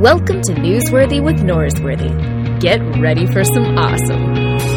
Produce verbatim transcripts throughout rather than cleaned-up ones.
Welcome to Newsworthy with Norsworthy. Get ready for some awesome.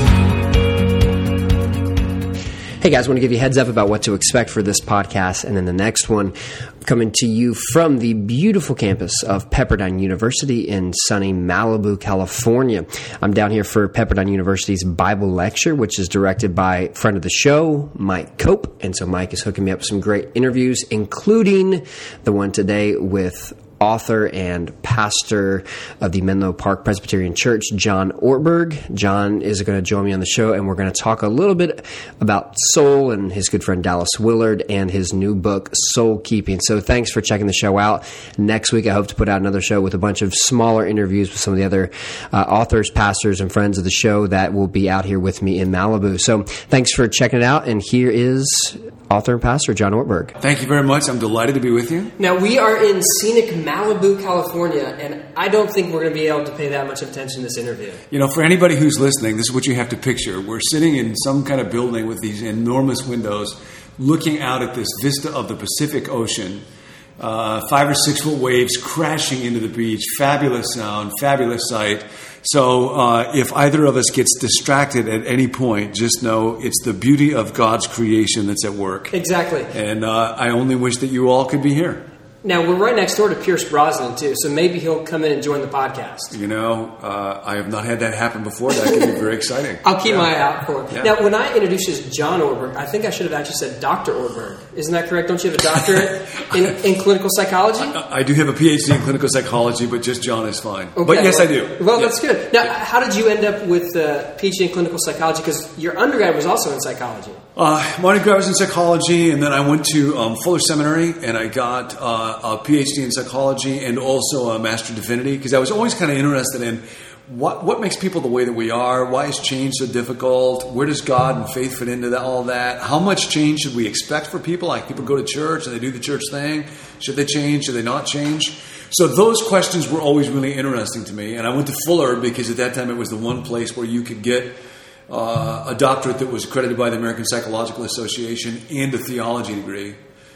Hey guys, I want to give you a heads up about what to expect for this podcast and then the next one, coming to you from the beautiful campus of Pepperdine University in sunny Malibu, California. I'm down here for Pepperdine University's Bible lecture, which is directed by friend of the show, Mike Cope. And so Mike is hooking me up with some great interviews, including the one today with author and pastor of the Menlo Park Presbyterian Church, John Ortberg. John is going to join me on the show, and we're going to talk a little bit about soul and his good friend Dallas Willard and his new book, Soul Keeping. So thanks for checking the show out. Next week, I hope to put out another show with a bunch of smaller interviews with some of the other uh, authors, pastors, and friends of the show that will be out here with me in Malibu. So thanks for checking it out, and here is author and pastor John Ortberg. Thank you very much. I'm delighted to be with you. Now, we are in scenic Malibu, California, and I don't think we're going to be able to pay that much attention to this interview. You know, for anybody who's listening, this is what you have to picture. We're sitting in some kind of building with these enormous windows looking out at this vista of the Pacific Ocean. Uh, five or six foot waves crashing into the beach. Fabulous sound, fabulous sight. So uh, if either of us gets distracted at any point, just know it's the beauty of God's creation that's at work. Exactly. And uh, I only wish that you all could be here. Now, we're right next door to Pierce Brosnan, too, so maybe he'll come in and join the podcast. You know, uh, I have not had that happen before. That could be very exciting. I'll keep yeah. my eye out for it. Yeah. Now, when I introduced you as John Ortberg, I think I should have actually said Doctor Ortberg. Isn't that correct? Don't you have a doctorate in, in clinical psychology? I, I do have a P H D in clinical psychology, but just John is fine. Okay, but yes, well, I do. Well, yeah. that's good. Now, how did you end up with a P H D in clinical psychology? Because your undergrad was also in psychology. Uh, my undergrad was in psychology, and then I went to um, Fuller Seminary, and I got uh, a P H D in psychology and also a Master of Divinity, because I was always kind of interested in what what makes people the way that we are, why is change so difficult, where does God and faith fit into that, all that, how much change should we expect for people, like people go to church and they do the church thing, should they change, should they not change? So those questions were always really interesting to me, and I went to Fuller because at that time it was the one place where you could get Uh, a doctorate that was accredited by the American Psychological Association and a theology degree,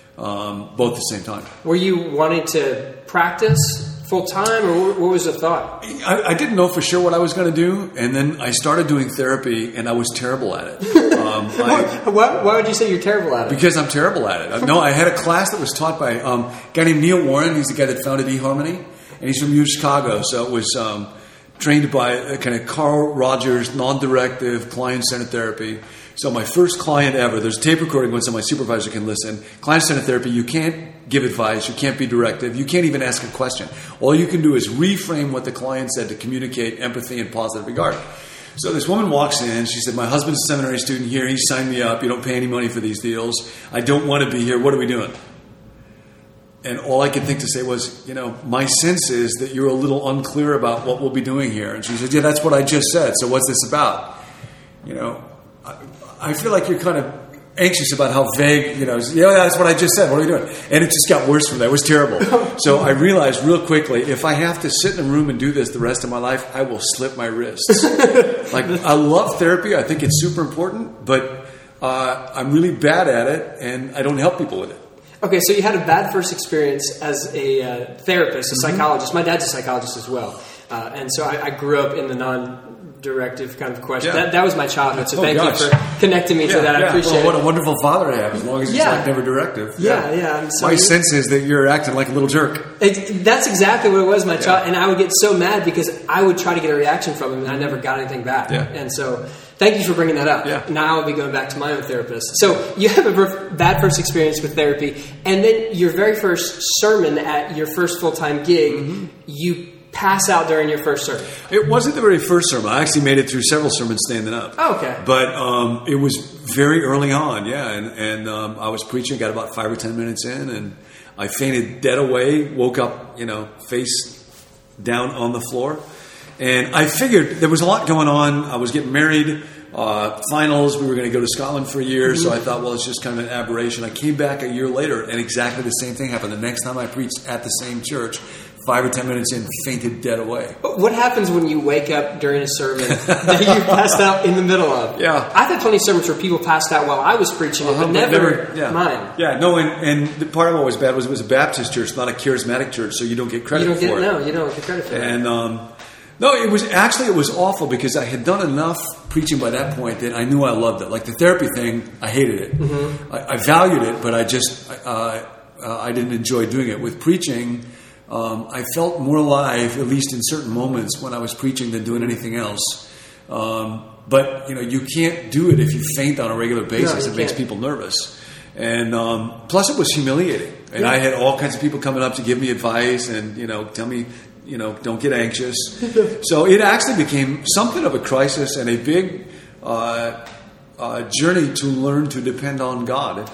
um, both at the same time. Were you wanting to practice full time, or what was the thought? I, I didn't know for sure what I was going to do, and then I started doing therapy, and I was terrible at it. Um, I, why, why would you say you're terrible at it? Because I'm terrible at it. No, I had a class that was taught by um, a guy named Neil Warren. He's the guy that founded eHarmony, and he's from Chicago, so it was Um, trained by a kind of Carl Rogers, non-directive, client-centered therapy. So my first client ever, there's a tape recording once so my supervisor can listen. Client-centered therapy, you can't give advice, you can't be directive, you can't even ask a question. All you can do is reframe what the client said to communicate empathy and positive regard. So this woman walks in, she said, my husband's a seminary student here, he signed me up, you don't pay any money for these deals, I don't want to be here, what are we doing? And all I could think to say was, you know, my sense is that you're a little unclear about what we'll be doing here. And she said, yeah, that's what I just said. So what's this about? You know, I, I feel like you're kind of anxious about how vague, you know, yeah, that's what I just said. What are we doing? And it just got worse from there. It was terrible. So I realized real quickly, if I have to sit in a room and do this the rest of my life, I will slip my wrists. Like, I love therapy. I think it's super important, but uh, I'm really bad at it, and I don't help people with it. Okay, so you had a bad first experience as a uh, therapist, a psychologist. My dad's a psychologist as well. Uh, and so I, I grew up in the non-directive kind of question. Yeah. That, that was my childhood, so oh, thank gosh. you for connecting me yeah, to that. Yeah. I appreciate well, it. What a wonderful father to have, as long as he's yeah. like never directive. Yeah, yeah. yeah. So my sense is that you're acting like a little jerk. It, that's exactly what it was, my yeah. child. And I would get so mad because I would try to get a reaction from him, and I never got anything back. Yeah. And so thank you for bringing that up. Yeah. Now I'll be going back to my own therapist. So you have a bad first experience with therapy, and then your very first sermon at your first full-time gig, mm-hmm. you pass out during your first sermon. It wasn't the very first sermon. I actually made it through several sermons standing up. Oh, okay. But um, it was very early on, yeah. And, and um, I was preaching, got about five or ten minutes in, and I fainted dead away, woke up, you know, face down on the floor. And I figured there was a lot going on. I was getting married, uh, finals. We were going to go to Scotland for a year. Mm-hmm. So I thought, well, it's just kind of an aberration. I came back a year later, and exactly the same thing happened. The next time I preached at the same church, five or ten minutes in, fainted dead away. What happens when you wake up during a sermon that you passed out in the middle of? Yeah. I've had plenty of sermons where people passed out while I was preaching it, Uh-huh, but but never, never- yeah. mine. Yeah, no, and, and the part of what was bad was it was a Baptist church, not a charismatic church, so you don't get credit You don't get, for it. no, you don't get credit for it. And um, no, it was actually it was awful because I had done enough preaching by that point that I knew I loved it. Like the therapy thing, I hated it. Mm-hmm. I, I valued it, but I just uh, uh, I didn't enjoy doing it. With preaching, um, I felt more alive, at least in certain moments when I was preaching, than doing anything else. Um, but you know, you can't do it if you faint on a regular basis. No, it makes can't. people nervous. And um, plus, it was humiliating. And Yeah. I had all kinds of people coming up to give me advice and you know tell me. You know, don't get anxious. So it actually became something of a crisis and a big uh, uh, journey to learn to depend on God.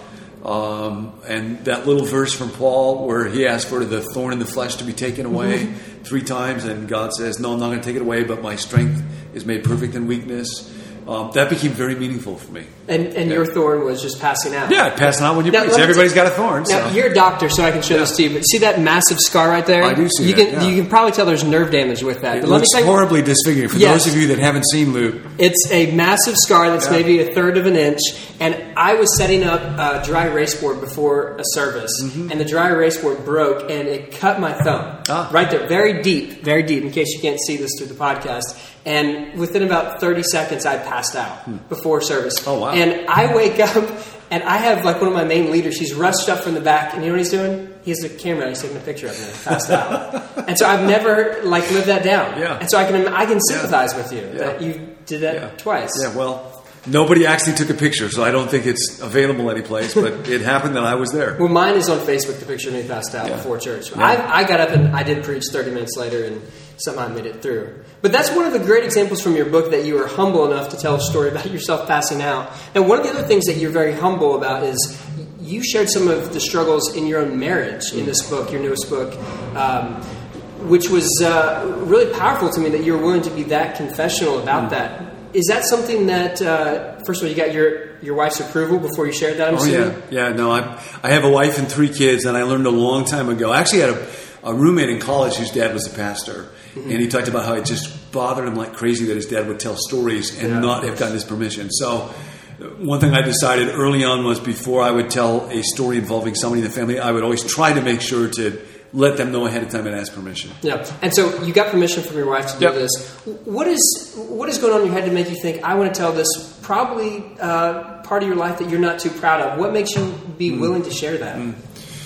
Um, and that little verse from Paul where he asked for the thorn in the flesh to be taken away mm-hmm. three times, and God says, "No, I'm not going to take it away, but my strength is made perfect in weakness." Um, that became very meaningful for me. And and Yeah. your thorn was just passing out. Yeah, passing out when you Now, preach. let me Everybody's t- got a thorn. Now, so. you're a doctor, so I can show Yeah. this to you. But see that massive scar right there? I do see you that, Can, yeah. You can probably tell there's nerve damage with that. It But let me looks tell you- horribly disfiguring. For Yes. those of you that haven't seen Luke, It's a massive scar that's Yeah. maybe a third of an inch. And I was setting up a dry erase board before a service, Mm-hmm. and the dry erase board broke, and it cut my thumb. Ah. Right there, very deep, very deep, in case you can't see this through the podcast. And within about thirty seconds, I passed out before service. Oh, wow. And I wake up, and I have like one of my main leaders. He's rushed up from the back, and you know what he's doing? He has a camera, and he's taking a picture of me, passed out. And so I've never like lived that down. Yeah. And so I can I can sympathize with you Yeah. that you did that Yeah. twice. Yeah, well, nobody actually took a picture, so I don't think it's available anyplace, but it happened that I was there. Well, mine is on Facebook, the picture of me passed out Yeah. before church. Yeah. I, I got up and I did preach thirty minutes later, and somehow I made it through. But that's one of the great examples from your book that you were humble enough to tell a story about yourself passing out. Now, one of the other things that you're very humble about is you shared some of the struggles in your own marriage in this book, your newest book, um, which was uh, really powerful to me that you were willing to be that confessional about that. Is that something that, uh, first of all, you got your, your wife's approval before you shared that? I'm Oh, assuming? yeah. Yeah, no, I, I have a wife and three kids, and I learned a long time ago. I actually had a, a roommate in college whose dad was a pastor, mm-hmm. and he talked about how it just bothered him like crazy that his dad would tell stories and Yeah. not have gotten his permission. So one thing I decided early on was before I would tell a story involving somebody in the family, I would always try to make sure to let them know ahead of time and ask permission. Yeah, and so you got permission from your wife to do Yep. this. What is what is going on in your head to make you think I want to tell this? Probably uh, part of your life that you're not too proud of. What makes you be Mm. willing to share that? Mm.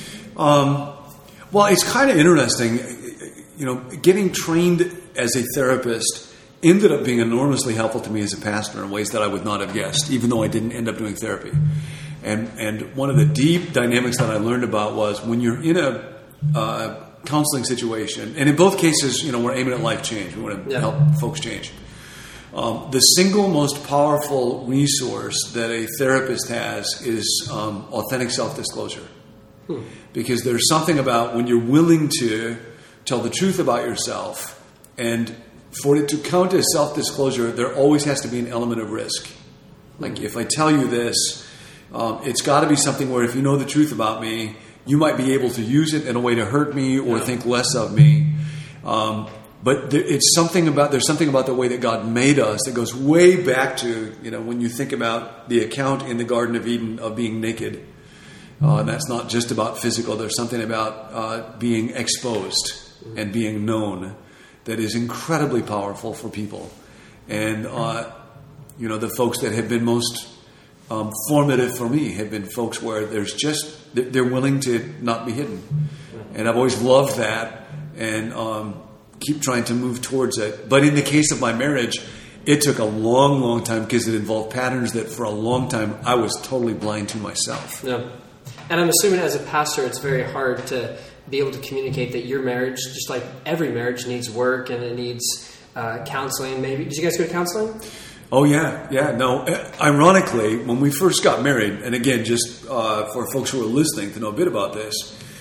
Um, well, it's kind of interesting. You know, getting trained as a therapist ended up being enormously helpful to me as a pastor in ways that I would not have guessed, even though I didn't end up doing therapy. And and one of the deep dynamics that I learned about was when you're in a uh, counseling situation, and in both cases, you know, we're aiming at life change. We want to Yeah. help folks change. Um, the single most powerful resource that a therapist has is um, authentic self-disclosure. Hmm. Because there's something about when you're willing to tell the truth about yourself, and for it to count as self-disclosure, there always has to be an element of risk. Like if I tell you this, um, it's got to be something where if you know the truth about me, you might be able to use it in a way to hurt me or Yeah. think less of me. Um, but there, it's something about there's something about the way that God made us that goes way back to, you know, when you think about the account in the Garden of Eden of being naked. Uh, and that's not just about physical. There's something about uh, being exposed and being known that is incredibly powerful for people. And, uh, you know, the folks that have been most um, formative for me have been folks where there's just, they're willing to not be hidden. And I've always loved that and um, keep trying to move towards it. But in the case of my marriage, it took a long, long time because it involved patterns that for a long time I was totally blind to myself. Yeah. And I'm assuming as a pastor, it's very hard to be able to communicate that your marriage, just like every marriage, needs work and it needs uh, counseling. Maybe did you guys go to counseling? Oh, yeah. Yeah. No, ironically, when we first got married, and again, just uh, for folks who are listening to know a bit about this,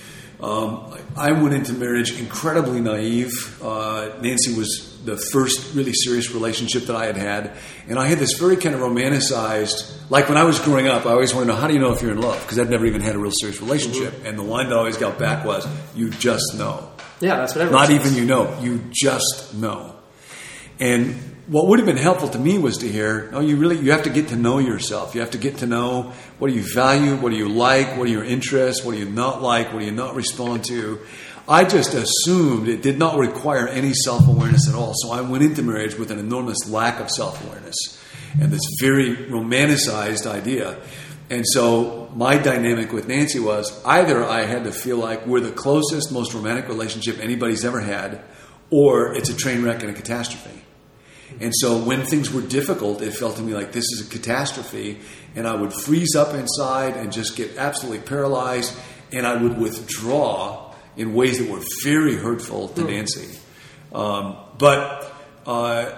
um, I went into marriage incredibly naive. Uh, Nancy was the first really serious relationship that I had had. And I had this very kind of romanticized, like when I was growing up, I always wanted to know, how do you know if you're in love? Because I'd never even had a real serious relationship. Mm-hmm. And the line that I always got back was, you just know. Yeah, that's what everyone Not says. even you know. You just know. And what would have been helpful to me was to hear, oh, you really, you have to get to know yourself. You have to get to know what do you value, what do you like, what are your interests, what do you not like, what do you not respond to. I just assumed it did not require any self-awareness at all. So I went into marriage with an enormous lack of self-awareness and this very romanticized idea. And so my dynamic with Nancy was either I had to feel like we're the closest, most romantic relationship anybody's ever had, or it's a train wreck and a catastrophe. And so when things were difficult, it felt to me like this is a catastrophe, and I would freeze up inside and just get absolutely paralyzed, and I would withdraw in ways that were very hurtful to mm. Nancy. Um, but uh,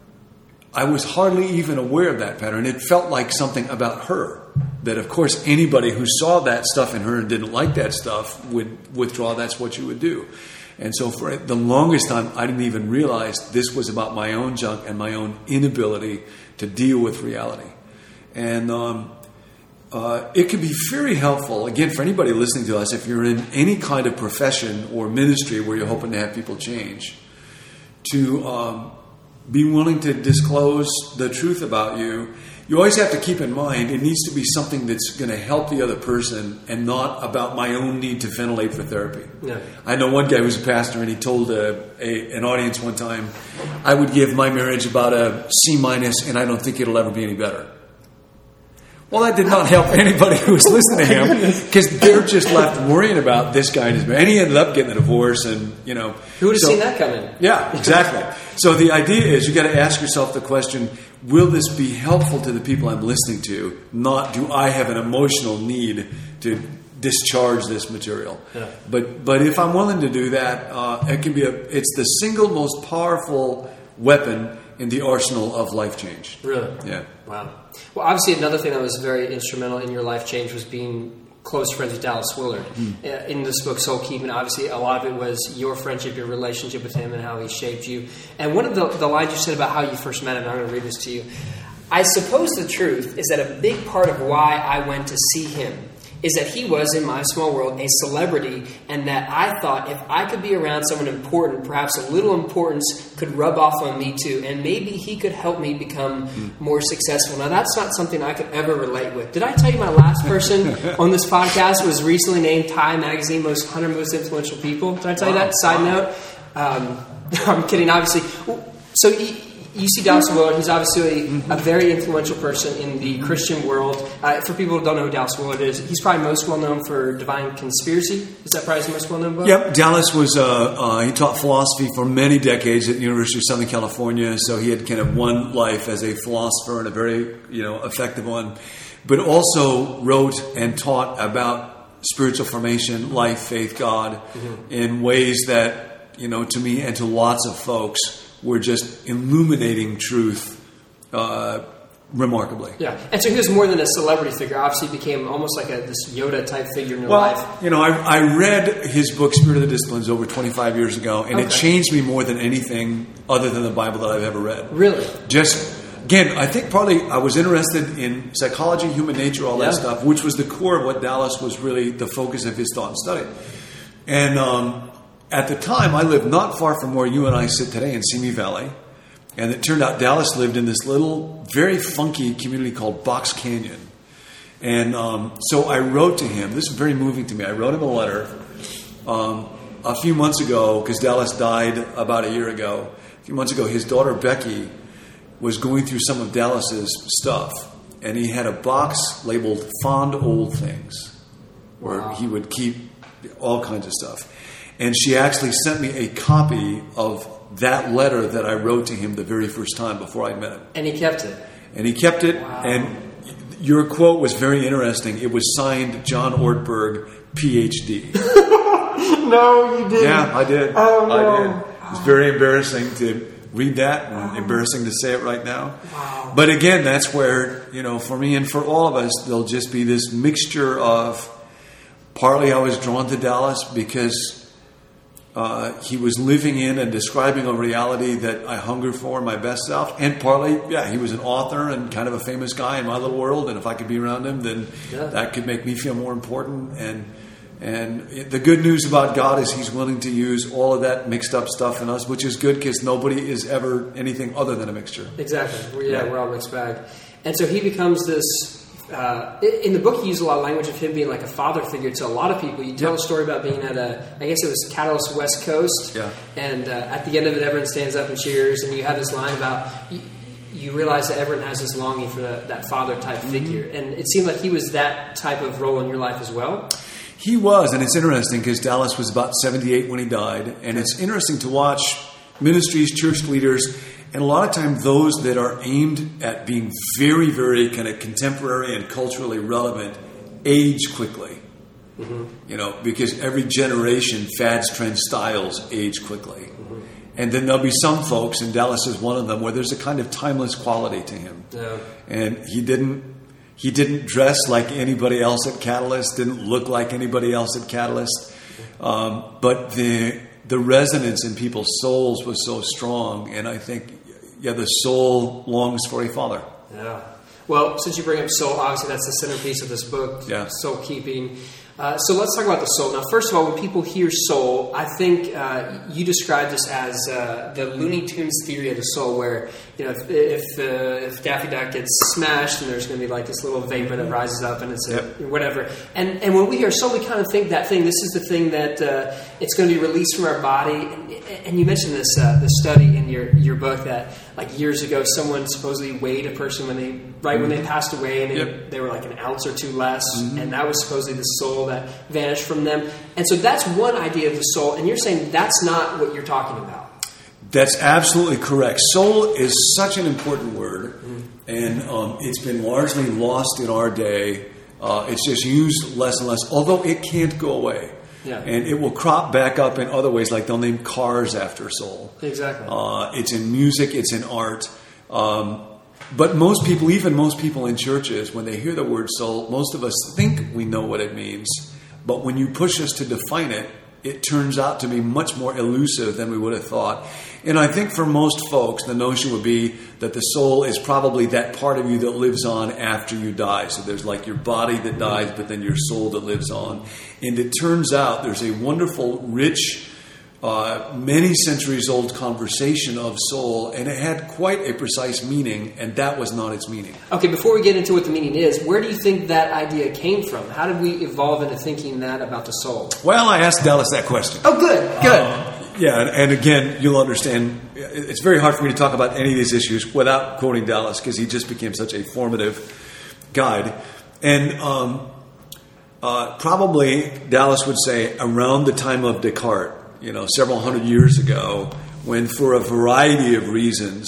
I was hardly even aware of that pattern. It felt like something about her. That, of course, anybody who saw that stuff in her and didn't like that stuff would withdraw. That's what you would do. And so for the longest time, I didn't even realize this was about my own junk and my own inability to deal with reality. And um, uh, it can be very helpful, again, for anybody listening to us, if you're in any kind of profession or ministry where you're hoping to have people change, to um, be willing to disclose the truth about you. You always have to keep in mind it needs to be something that's going to help the other person and not about my own need to ventilate for therapy. Yeah. I know one guy who was a pastor, and he told a, a, an audience one time, I would give my marriage about a C minus, and I don't think it'll ever be any better. Well, that did not help anybody who was listening to him, because they're just left worrying about this guy and his marriage. And he ended up getting a divorce, and you know, who would have so, seen that coming? Yeah, exactly. So the idea is you got to ask yourself the question: will this be helpful to the people I'm listening to? Not do I have an emotional need to discharge this material? Yeah. But but if I'm willing to do that, uh, it can be a. It's the single most powerful weapon in the arsenal of life change. Really? Yeah. Wow. Well, obviously, another thing that was very instrumental in your life change was being close friends with Dallas Willard. Mm. In this book, Soul Keeping, obviously, a lot of it was your friendship, your relationship with him, and how he shaped you. And one of the, the lines you said about how you first met him, I'm going to read this to you. I suppose the truth is that a big part of why I went to see him is that he was, in my small world, a celebrity, and that I thought if I could be around someone important, perhaps a little importance could rub off on me too, and maybe he could help me become mm. more successful. Now, that's not something I could ever relate with. Did I tell you my last person on this podcast was recently named Time Magazine Most one hundred Most Influential People? Did I tell you that? Side note. Um, I'm kidding, obviously. So you see Dallas Willard. He's obviously mm-hmm. a very influential person in the Christian world. Uh, for people who don't know who Dallas Willard is, he's probably most well known for Divine Conspiracy. Is that probably his most well known book? Yep. Dallas was, uh, uh, he taught philosophy for many decades at the University of Southern California. So he had kind of one life as a philosopher and a very, you know, effective one. But also wrote and taught about spiritual formation, life, faith, God, mm-hmm. in ways that, you know, to me and to lots of folks, were just illuminating truth uh, remarkably. Yeah, and so he was more than a celebrity figure. Obviously, he became almost like a this Yoda type figure in your well, life. You know, I, I read his book Spirit of the Disciplines over twenty-five years ago, and okay. it changed me more than anything other than the Bible that I've ever read. Really? Just again, I think probably I was interested in psychology, human nature, all that yeah. stuff, which was the core of what Dallas was really the focus of his thought and study. And um, at the time, I lived not far from where you and I sit today in Simi Valley. And it turned out Dallas lived in this little, very funky community called Box Canyon. And um, so I wrote to him. This is very moving to me. I wrote him a letter um, a few months ago, because Dallas died about a year ago. A few months ago, his daughter Becky was going through some of Dallas's stuff. And he had a box labeled Fond Old Things, where wow. he would keep all kinds of stuff. And she actually sent me a copy of that letter that I wrote to him the very first time before I met him. And he kept it. And he kept it. Wow. And your quote was very interesting. It was signed John Ortberg, P H D. No, you didn't. Yeah, I did. Oh, no. I did. It was very embarrassing to read that and wow. embarrassing to say it right now. Wow. But again, that's where, you know, for me and for all of us, there'll just be this mixture of, partly I was drawn to Dallas because Uh, he was living in and describing a reality that I hunger for in my best self. And partly, yeah, he was an author and kind of a famous guy in my little world. And if I could be around him, then yeah. that could make me feel more important. And And the good news about God is He's willing to use all of that mixed up stuff in us, which is good because nobody is ever anything other than a mixture. Exactly. We're, yeah, yeah, we're all mixed bag. And so he becomes this. Uh, in the book, you use a lot of language of him being like a father figure to a lot of people. You tell yep. a story about being at a, I guess it was Catalyst West Coast, yeah. and uh, at the end of it, everyone stands up and cheers, and you have this line about. You, you realize that everyone has this longing for that, that father-type mm-hmm. figure. And it seemed like he was that type of role in your life as well. He was, and it's interesting because Dallas was about seventy-eight when he died. And it's interesting to watch ministries, church leaders, and a lot of times those that are aimed at being very, very kind of contemporary and culturally relevant age quickly. Mm-hmm. You know, because every generation, fads, trends, styles age quickly. Mm-hmm. And then there'll be some folks, and Dallas is one of them, where there's a kind of timeless quality to him. Yeah. And he didn't he didn't dress like anybody else at Catalyst, didn't look like anybody else at Catalyst. Um, but the the resonance in people's souls was so strong. And I think, yeah, the soul longs for a father. Yeah. Well, since you bring up soul, obviously that's the centerpiece of this book, yeah. soul keeping. Uh, so let's talk about the soul. Now, first of all, when people hear soul, I think uh, you describe this as uh, the Looney Tunes theory of the soul, where you know if if, uh, if Daffy Duck gets smashed, and there's going to be like this little vapor that rises up, and it's a, yep. whatever. And and when we hear soul, we kind of think that thing. This is the thing that uh, it's going to be released from our body. And, and you mentioned this uh, the study in your your book that like years ago, someone supposedly weighed a person when they right mm-hmm. when they passed away, and they, yep. they were like an ounce or two less, mm-hmm. and that was supposedly the soul that vanished from them. And so that's one idea of the soul, and you're saying that's not what you're talking about. That's absolutely correct. Soul is such an important word, mm-hmm. and um, it's been largely lost in our day. Uh, it's just used less and less, although it can't go away. Yeah. And it will crop back up in other ways, like they'll name cars after soul. Exactly. Uh, it's in music, it's in art. Um, but most people, even most people in churches, when they hear the word soul, most of us think we know what it means. But when you push us to define it, it turns out to be much more elusive than we would have thought. And I think for most folks, the notion would be that the soul is probably that part of you that lives on after you die. So there's like your body that dies, but then your soul that lives on. And it turns out there's a wonderful, rich, uh, many centuries old conversation of soul, and it had quite a precise meaning, and that was not its meaning. Okay, before we get into what the meaning is, where do you think that idea came from? How did we evolve into thinking that about the soul? Well, I asked Dallas that question. Oh, good, good. Uh, yeah, and, and again, you'll understand, it's very hard for me to talk about any of these issues without quoting Dallas, because he just became such a formative guide. And um, uh, probably Dallas would say around the time of Descartes, you know, several hundred years ago, when for a variety of reasons,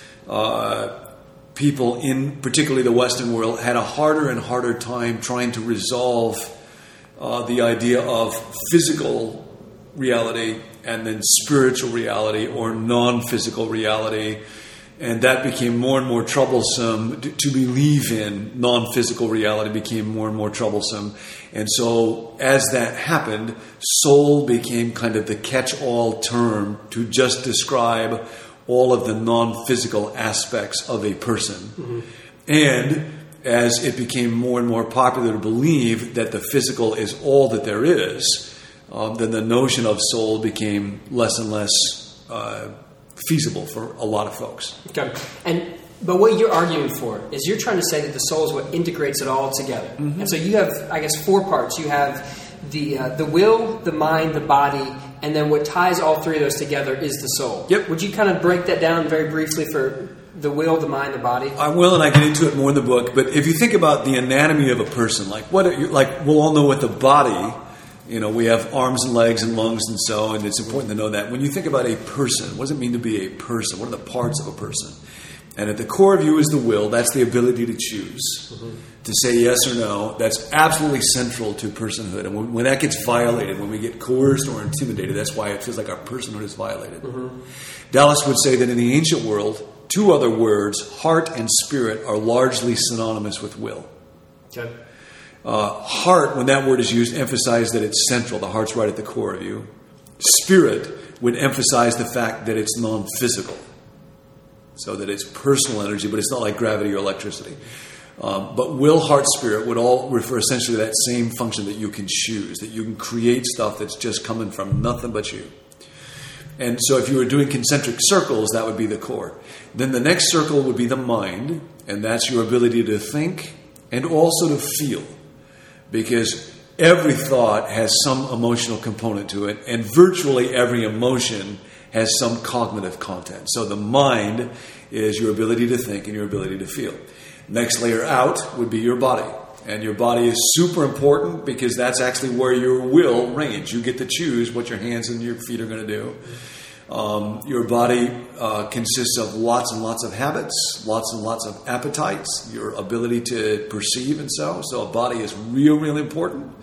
uh, people in particularly the Western world had a harder and harder time trying to resolve uh, the idea of physical reality and then spiritual reality or non-physical reality. And that became more and more troublesome. To believe in non-physical reality became more and more troublesome. And so as that happened, soul became kind of the catch-all term to just describe all of the non-physical aspects of a person. Mm-hmm. And as it became more and more popular to believe that the physical is all that there is, um, then the notion of soul became less and less uh, feasible for a lot of folks. Okay. And but what you're arguing for is you're trying to say that the soul is what integrates it all together. Mm-hmm. And so you have, I guess, four parts. You have the uh, the will, the mind, the body, and then what ties all three of those together is the soul. Yep. Would you kind of break that down very briefly for the will, the mind, the body? I will, and I get into it more in the book. But if you think about the anatomy of a person, like what, are you, like we'll all know what the body. You know, we have arms and legs and lungs and so, and it's important to know that. When you think about a person, what does it mean to be a person? What are the parts of a person? And at the core of you is the will. That's the ability to choose, mm-hmm. to say yes or no. That's absolutely central to personhood. And when, when that gets violated, when we get coerced or intimidated, that's why it feels like our personhood is violated. Mm-hmm. Dallas would say that in the ancient world, two other words, heart and spirit, are largely synonymous with will. Okay. Uh, heart, when that word is used, emphasize that it's central. The heart's right at the core of you. Spirit would emphasize the fact that it's non-physical. So that it's personal energy, but it's not like gravity or electricity. Um, but will, heart, spirit would all refer essentially to that same function that you can choose, that you can create stuff that's just coming from nothing but you. And so if you were doing concentric circles, that would be the core. Then the next circle would be the mind, and that's your ability to think and also to feel. Because every thought has some emotional component to it, and virtually every emotion has some cognitive content. So the mind is your ability to think and your ability to feel. Next layer out would be your body. And your body is super important because that's actually where your will reigns. You get to choose what your hands and your feet are going to do. Um, your body uh, consists of lots and lots of habits, lots and lots of appetites, your ability to perceive and so. So a body is real, really important.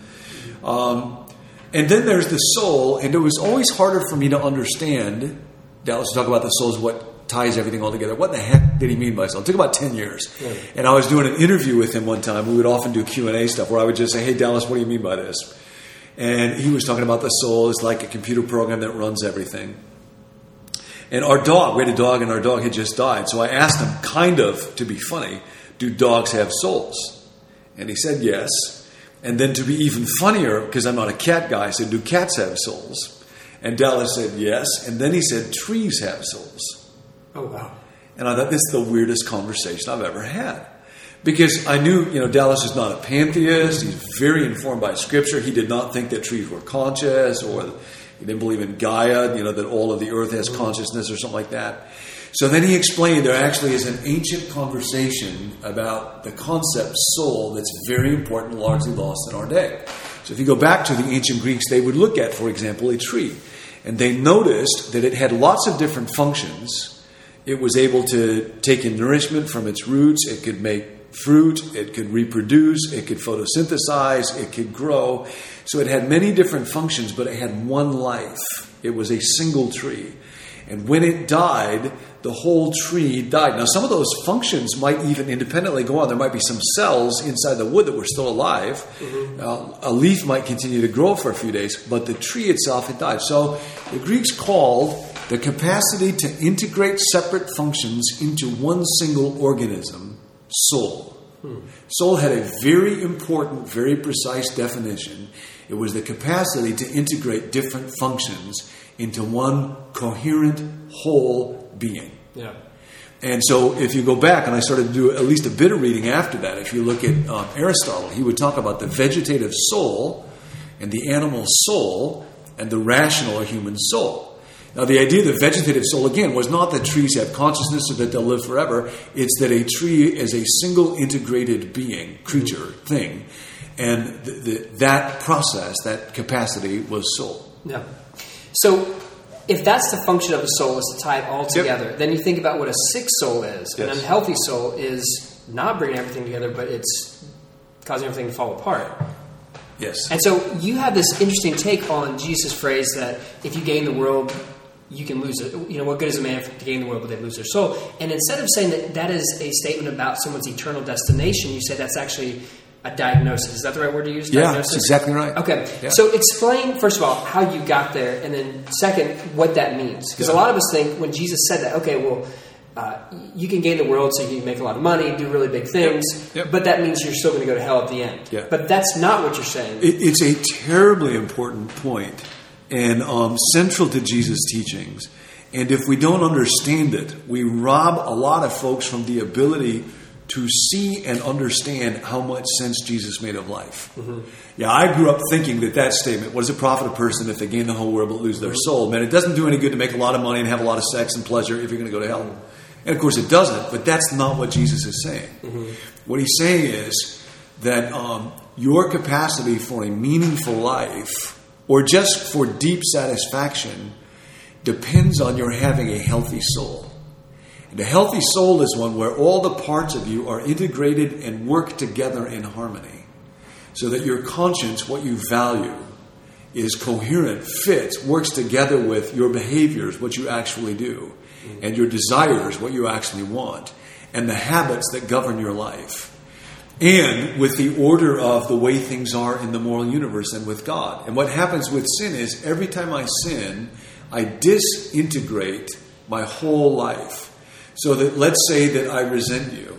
Um, and then there's the soul, and it was always harder for me to understand. Dallas talk about the soul is what ties everything all together. What the heck did he mean by soul? It took about ten years. Yeah. And I was doing an interview with him one time. We would often do Q and A stuff where I would just say, hey, Dallas, what do you mean by this? And he was talking about the soul is like a computer program that runs everything. And our dog, we had a dog, and our dog had just died. So I asked him, kind of to be funny, do dogs have souls? And he said yes. And then to be even funnier, because I'm not a cat guy, I said, do cats have souls? And Dallas said yes. And then he said, trees have souls. Oh, wow. And I thought, this is the weirdest conversation I've ever had. Because I knew, you know, Dallas is not a pantheist. He's very informed by Scripture. He did not think that trees were conscious, or he didn't believe in Gaia, you know, that all of the earth has consciousness or something like that. So then he explained there actually is an ancient conversation about the concept soul that's very important, largely lost in our day. So if you go back to the ancient Greeks, they would look at, for example, a tree. And they noticed that it had lots of different functions. It was able to take in nourishment from its roots. It could make fruit. It could reproduce. It could photosynthesize. It could grow. So it had many different functions, but it had one life. It was a single tree. And when it died, the whole tree died. Now, some of those functions might even independently go on. There might be some cells inside the wood that were still alive. Mm-hmm. Uh, a leaf might continue to grow for a few days, but the tree itself had died. So the Greeks called the capacity to integrate separate functions into one single organism soul. Hmm. Soul had a very important, very precise definition. It was the capacity to integrate different functions into one coherent, whole being. Yeah. And so if you go back, and I started to do at least a bit of reading after that, if you look at um, Aristotle, he would talk about the vegetative soul and the animal soul and the rational or human soul. Now, the idea of the vegetative soul, again, was not that trees have consciousness or that they'll live forever. It's that a tree is a single integrated being, creature, mm-hmm. thing. And the, the, that process, that capacity was soul. Yeah. So if that's the function of a soul, is to tie it all together, yep. then you think about what a sick soul is. Yes. An unhealthy soul is not bringing everything together, but it's causing everything to fall apart. Yes. And so you have this interesting take on Jesus' phrase that if you gain the world, you can lose it. You know, what good is a man to gain the world, but they lose their soul? And instead of saying that that is a statement about someone's eternal destination, you say that's actually a diagnosis. Is that the right word to use? Yeah, diagnosis? that's exactly right. Okay. Yeah. So explain, first of all, how you got there, and then second, what that means. Because yeah. a lot of us think when Jesus said that, okay, well, uh, you can gain the world so you can make a lot of money, do really big things, yep. Yep. but that means you're still going to go to hell at the end. Yeah. But that's not what you're saying. It, it's a terribly important point and um, central to Jesus' teachings. And if we don't understand it, we rob a lot of folks from the ability to see and understand how much sense Jesus made of life. Mm-hmm. Yeah, I grew up thinking that that statement, what does it profit a person if they gain the whole world but lose their soul? Man, it doesn't do any good to make a lot of money and have a lot of sex and pleasure if you're going to go to hell. And of course it doesn't, but that's not what Jesus is saying. Mm-hmm. What he's saying is that um, your capacity for a meaningful life, or just for deep satisfaction, depends on your having a healthy soul. And a healthy soul is one where all the parts of you are integrated and work together in harmony. So that your conscience, what you value, is coherent, fits, works together with your behaviors, what you actually do, and your desires, what you actually want, and the habits that govern your life. And with the order of the way things are in the moral universe and with God. And what happens with sin is every time I sin, I disintegrate my whole life. So that let's say that I resent you.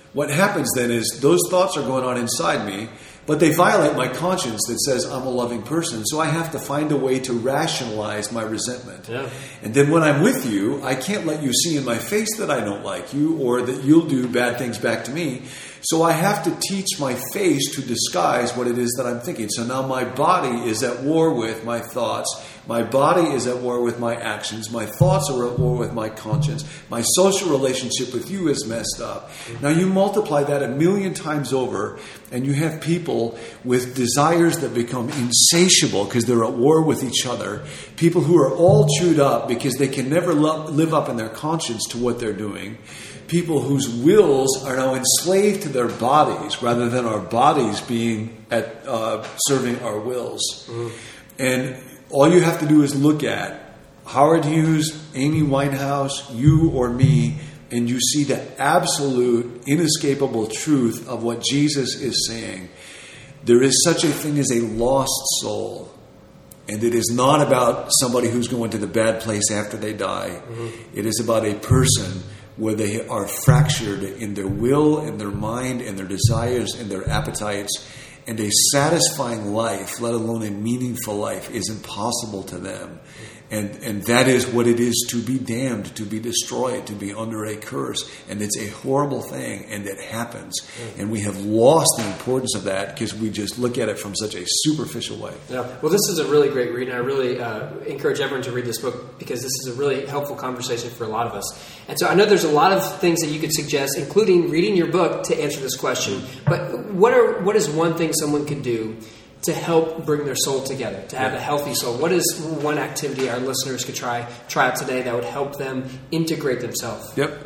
what happens then is those thoughts are going on inside me, but they violate my conscience that says I'm a loving person. So I have to find a way to rationalize my resentment. Yeah. And then when I'm with you, I can't let you see in my face that I don't like you or that you'll do bad things back to me. So I have to teach my face to disguise what it is that I'm thinking. So now my body is at war with my thoughts. My body is at war with my actions. My thoughts are at war with my conscience. My social relationship with you is messed up. Now you multiply that a million times over, and you have people with desires that become insatiable because they're at war with each other. People who are all chewed up because they can never lo- live up in their conscience to what they're doing. People whose wills are now enslaved to their bodies rather than our bodies being at uh, serving our wills. Mm. And all you have to do is look at Howard Hughes, Amy Winehouse, you or me, and you see the absolute, inescapable truth of what Jesus is saying. There is such a thing as a lost soul. And it is not about somebody who's going to the bad place after they die. Mm-hmm. It is about a person where they are fractured in their will, in their mind, in their desires, in their appetites. And a satisfying life, let alone a meaningful life, is impossible to them. And and that is what it is to be damned, to be destroyed, to be under a curse. And it's a horrible thing, and it happens. And we have lost the importance of that because we just look at it from such a superficial way. Yeah. Well, this is a really great read, and I really uh, encourage everyone to read this book because this is a really helpful conversation for a lot of us. And so I know there's a lot of things that you could suggest, including reading your book to answer this question. But what are what is one thing someone could do to help bring their soul together, to have a healthy soul? What is one activity our listeners could try try out today that would help them integrate themselves? Yep.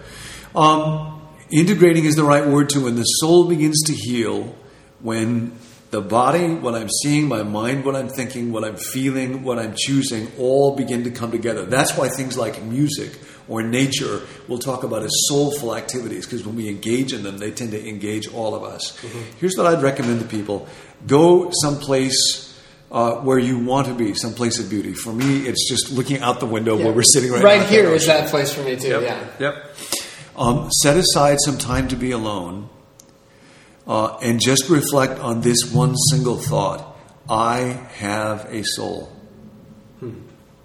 Um, integrating is the right word too. When the soul begins to heal, when the body, what I'm seeing, my mind, what I'm thinking, what I'm feeling, what I'm choosing, all begin to come together. That's why things like music or nature will talk about as soulful activities, because when we engage in them, they tend to engage all of us. Mm-hmm. Here's what I'd recommend to people. Go someplace uh, where you want to be, some place of beauty. For me, it's just looking out the window yeah. where we're sitting right, right now. Right here is that place for me too, yep. yeah. Yep. Um, set aside some time to be alone uh, and just reflect on this one single thought. I have a soul. Hmm.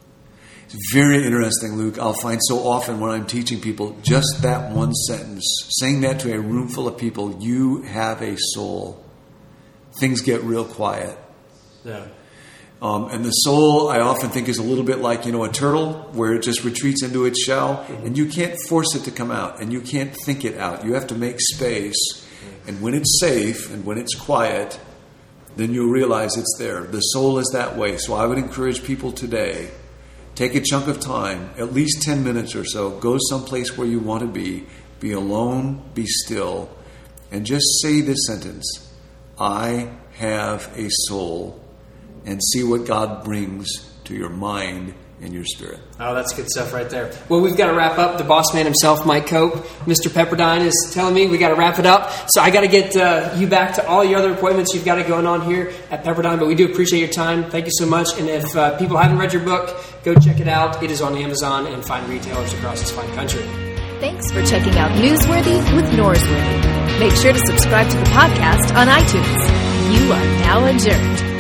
It's very interesting, Luke. I'll find so often when I'm teaching people, just that one sentence, saying that to a room full of people, you have a soul. Things get real quiet. Yeah. Um, and the soul, I often think, is a little bit like, you know, a turtle where it just retreats into its shell. Mm-hmm. And you can't force it to come out. And you can't think it out. You have to make space. Mm-hmm. And when it's safe and when it's quiet, then you'll realize it's there. The soul is that way. So I would encourage people today, take a chunk of time, at least ten minutes or so, go someplace where you want to be, be alone, be still, and just say this sentence, I have a soul, and see what God brings to your mind and your spirit. Oh, that's good stuff right there. Well, we've got to wrap up. The boss man himself, Mike Cope, Mister Pepperdine, is telling me we got to wrap it up. So I got to get uh, you back to all your other appointments you've got it going on here at Pepperdine. But we do appreciate your time. Thank you so much. And if uh, people haven't read your book, go check it out. It is on Amazon and fine retailers across this fine country. Thanks for checking out Newsworthy with Norsworthy. Make sure to subscribe to the podcast on iTunes. You are now adjourned.